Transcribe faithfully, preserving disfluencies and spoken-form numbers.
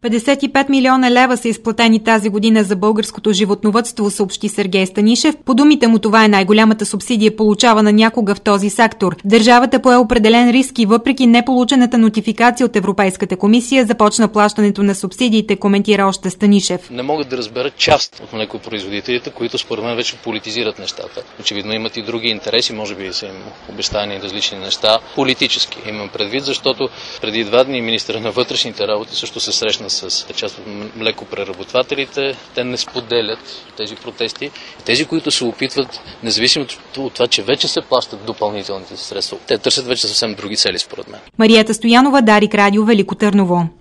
петдесет и пет милиона лева са изплатени тази година за българското животновъдство, съобщи Сергей Станишев. По думите му, това е най-голямата субсидия, получавана някога в този сектор. Държавата пое определен риск и въпреки неполучената нотификация от Европейската комисия, започна плащането на субсидиите, коментира още Станишев. Не могат да разберат част от млекопроизводителите, които според мен вече политизират нещата. Очевидно имат и други интереси, може би са им обещани различни неща. Политически имам предвид, защото преди два дни министъра на вътрешните работи също се срещна с част от млекопреработвателите. Те не споделят тези протести. Тези, които се опитват, независимо от това, че вече се плащат допълнителните средства, те търсят вече съвсем други цели, според мен. Мариета Стоянова, Дарик Радио, Велико Търново.